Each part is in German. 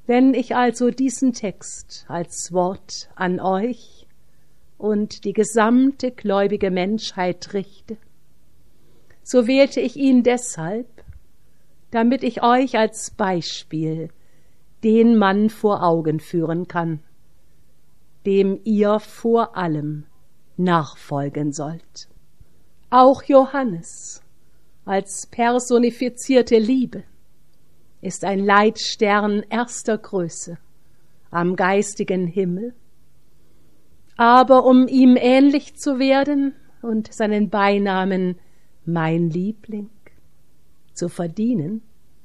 Wenn ich also diesen Text als Wort an euch und die gesamte gläubige Menschheit richte, so wählte ich ihn deshalb, damit ich euch als Beispiel den Mann vor Augen führen kann, dem ihr vor allem nachfolgen sollt. Auch Johannes als personifizierte Liebe ist ein Leitstern erster Größe am geistigen Himmel. Aber um ihm ähnlich zu werden und seinen Beinamen mein Liebling zu verdienen,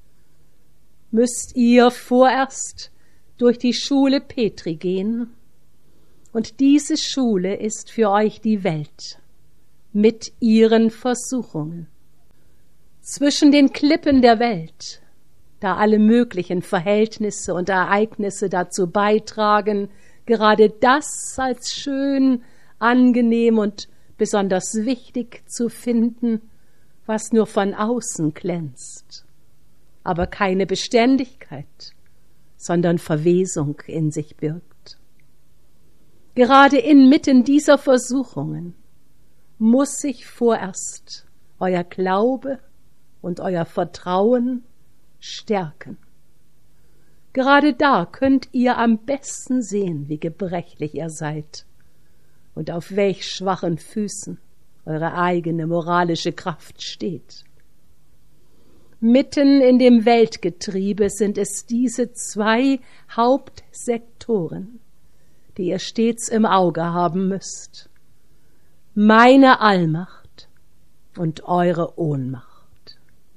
müsst ihr vorerst durch die Schule Petri gehen, und diese Schule ist für euch die Welt mit ihren Versuchungen. Zwischen den Klippen der Welt, da alle möglichen Verhältnisse und Ereignisse dazu beitragen, gerade das als schön, angenehm und besonders wichtig zu finden, was nur von außen glänzt, aber keine Beständigkeit, sondern Verwesung in sich birgt. Gerade inmitten dieser Versuchungen muss sich vorerst euer Glaube und euer Vertrauen stärken. Gerade da könnt ihr am besten sehen, wie gebrechlich ihr seid und auf welch schwachen Füßen eure eigene moralische Kraft steht. Mitten in dem Weltgetriebe sind es diese zwei Hauptsektoren, die ihr stets im Auge haben müsst: meine Allmacht und eure Ohnmacht.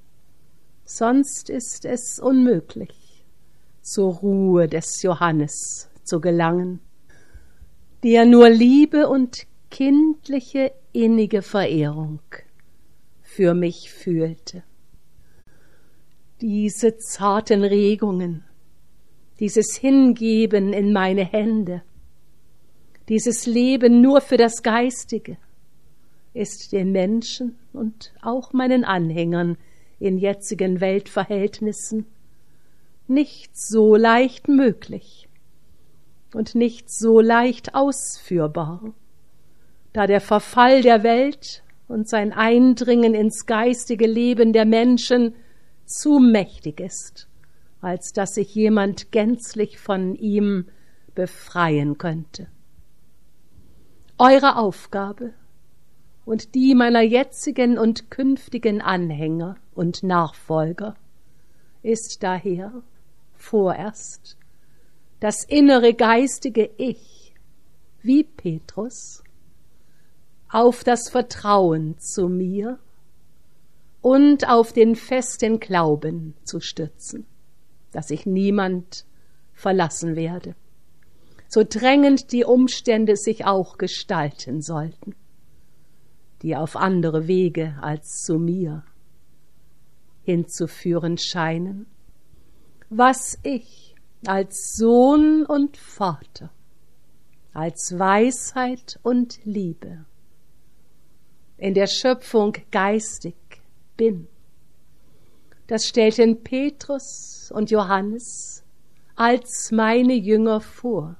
Sonst ist es unmöglich, zur Ruhe des Johannes zu gelangen, der nur Liebe und kindliche, innige Verehrung für mich fühlte. Diese zarten Regungen, dieses Hingeben in meine Hände, dieses Leben nur für das Geistige, ist den Menschen und auch meinen Anhängern in jetzigen Weltverhältnissen nicht so leicht möglich und nicht so leicht ausführbar, da der Verfall der Welt und sein Eindringen ins geistige Leben der Menschen zu mächtig ist, als dass sich jemand gänzlich von ihm befreien könnte. Eure Aufgabe und die meiner jetzigen und künftigen Anhänger und Nachfolger ist daher vorerst das innere geistige Ich, wie Petrus, auf das Vertrauen zu mir und auf den festen Glauben zu stützen, dass ich niemand verlassen werde, so drängend die Umstände sich auch gestalten sollten, die auf andere Wege als zu mir hinzuführen scheinen, was ich als Sohn und Vater, als Weisheit und Liebe in der Schöpfung geistig bin. Das stellten Petrus und Johannes als meine Jünger vor.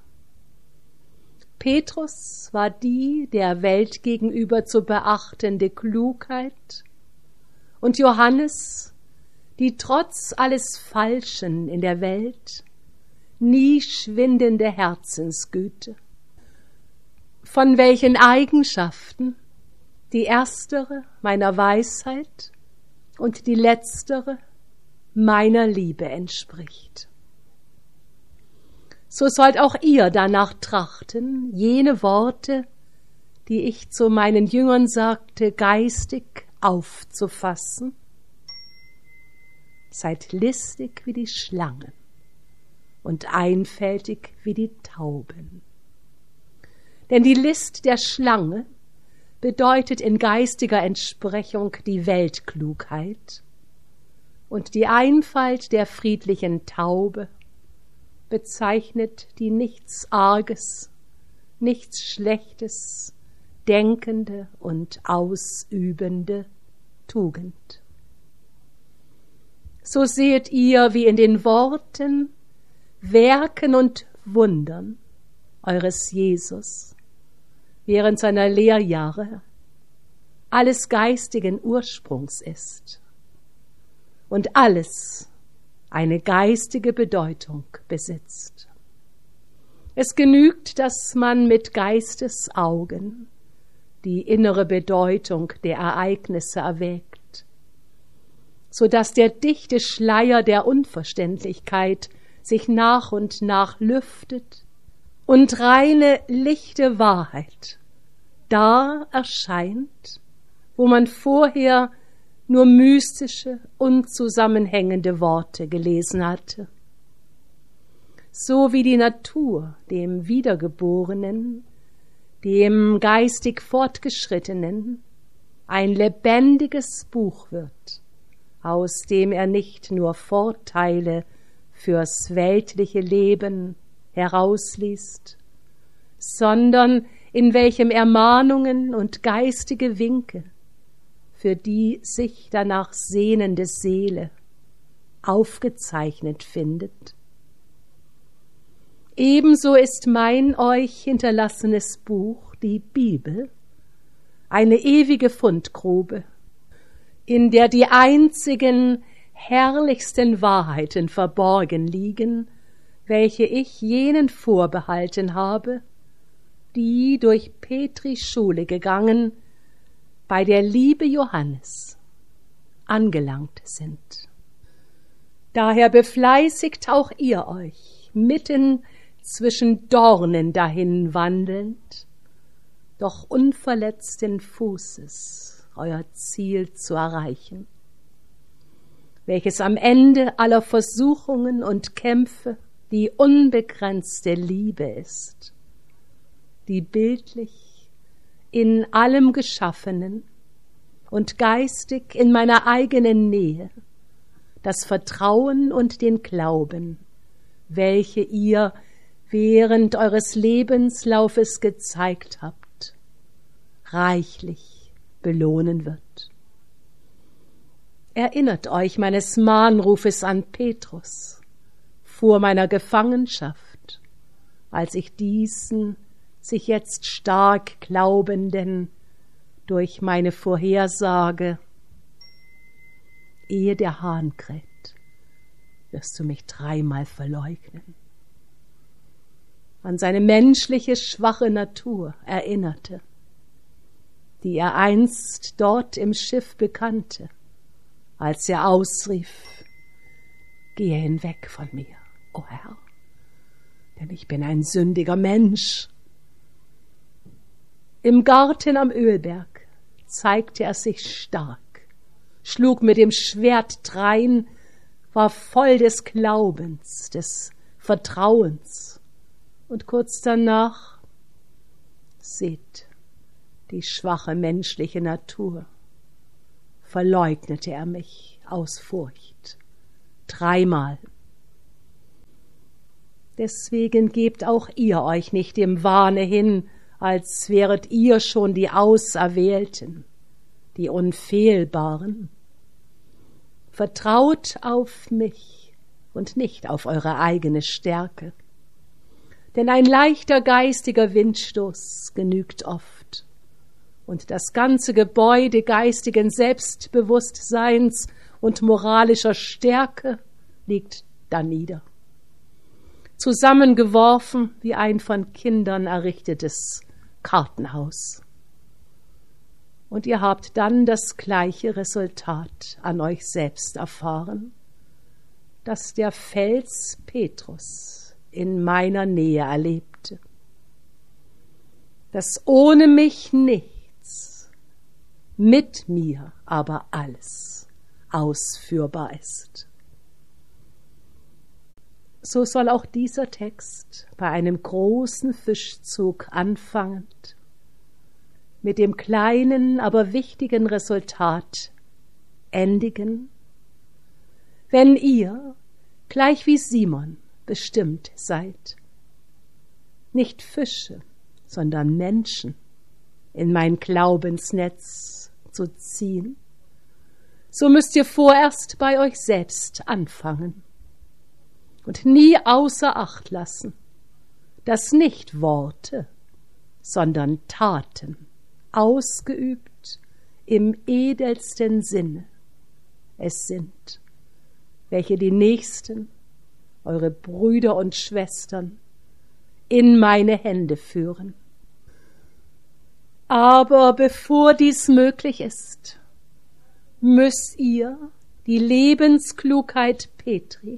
Petrus war die der Welt gegenüber zu beachtende Klugheit und Johannes die trotz alles Falschen in der Welt nie schwindende Herzensgüte, von welchen Eigenschaften die erstere meiner Weisheit und die letztere meiner Liebe entspricht. So sollt auch ihr danach trachten, jene Worte, die ich zu meinen Jüngern sagte, geistig aufzufassen. Seid listig wie die Schlangen und einfältig wie die Tauben. Denn die List der Schlange bedeutet in geistiger Entsprechung die Weltklugheit und die Einfalt der friedlichen Taube bezeichnet die nichts Arges, nichts Schlechtes, denkende und ausübende Tugend. So sehet ihr, wie in den Worten Werken und Wundern eures Jesus während seiner Lehrjahre alles geistigen Ursprungs ist und alles eine geistige Bedeutung besitzt. Es genügt, dass man mit Geistesaugen die innere Bedeutung der Ereignisse erwägt, so dass der dichte Schleier der Unverständlichkeit sich nach und nach lüftet und reine, lichte Wahrheit da erscheint, wo man vorher nur mystische, unzusammenhängende Worte gelesen hatte. So wie die Natur dem Wiedergeborenen, dem geistig Fortgeschrittenen, ein lebendiges Buch wird, aus dem er nicht nur Vorteile fürs weltliche Leben herausliest, sondern in welchem Ermahnungen und geistige Winke für die sich danach sehnende Seele aufgezeichnet findet. Ebenso ist mein euch hinterlassenes Buch, die Bibel, eine ewige Fundgrube, in der die einzigen herrlichsten Wahrheiten verborgen liegen, welche ich jenen vorbehalten habe, die durch Petri Schule gegangen, bei der Liebe Johannes angelangt sind. Daher befleißigt auch ihr euch, mitten zwischen Dornen dahin wandelnd, doch unverletzten Fußes euer Ziel zu erreichen, welches am Ende aller Versuchungen und Kämpfe die unbegrenzte Liebe ist, die bildlich in allem Geschaffenen und geistig in meiner eigenen Nähe das Vertrauen und den Glauben, welche ihr während eures Lebenslaufes gezeigt habt, reichlich belohnen wird. Erinnert euch meines Mahnrufes an Petrus vor meiner Gefangenschaft, als ich diesen sich jetzt stark Glaubenden durch meine Vorhersage: Ehe der Hahn kräht, wirst du mich 3-mal verleugnen, an seine menschliche, schwache Natur erinnerte, die er einst dort im Schiff bekannte, als er ausrief: Gehe hinweg von mir, o Herr, denn ich bin ein sündiger Mensch. Im Garten am Ölberg zeigte er sich stark, schlug mit dem Schwert drein, war voll des Glaubens, des Vertrauens, und kurz danach, seht, die schwache menschliche Natur, verleugnete er mich aus Furcht 3-mal. Deswegen gebt auch ihr euch nicht dem Wahne hin, als wäret ihr schon die Auserwählten, die Unfehlbaren. Vertraut auf mich und nicht auf eure eigene Stärke. Denn ein leichter geistiger Windstoß genügt oft, und das ganze Gebäude geistigen Selbstbewusstseins und moralischer Stärke liegt danieder, zusammengeworfen wie ein von Kindern errichtetes Kartenhaus. Und ihr habt dann das gleiche Resultat an euch selbst erfahren, das der Fels Petrus in meiner Nähe erlebte, dass ohne mich nichts, mit mir aber alles ausführbar ist. So soll auch dieser Text bei einem großen Fischzug anfangend mit dem kleinen, aber wichtigen Resultat endigen: Wenn ihr, gleich wie Simon, bestimmt seid, nicht Fische, sondern Menschen in mein Glaubensnetz zu ziehen, so müsst ihr vorerst bei euch selbst anfangen. und nie außer Acht lassen, dass nicht Worte, sondern Taten, ausgeübt im edelsten Sinne, es sind, welche die Nächsten, eure Brüder und Schwestern, in meine Hände führen. Aber bevor dies möglich ist, müsst ihr die Lebensklugheit Petri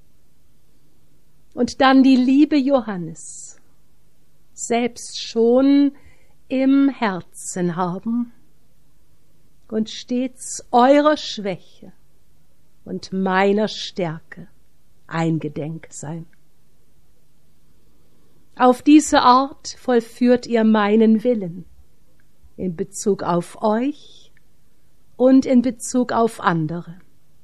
und dann die Liebe Johannes selbst schon im Herzen haben und stets eurer Schwäche und meiner Stärke eingedenk sein. Auf diese Art vollführt ihr meinen Willen in Bezug auf euch und in Bezug auf andere,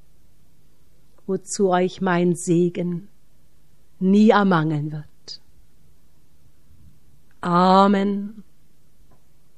wozu euch mein Segen nie ermangeln wird. Amen.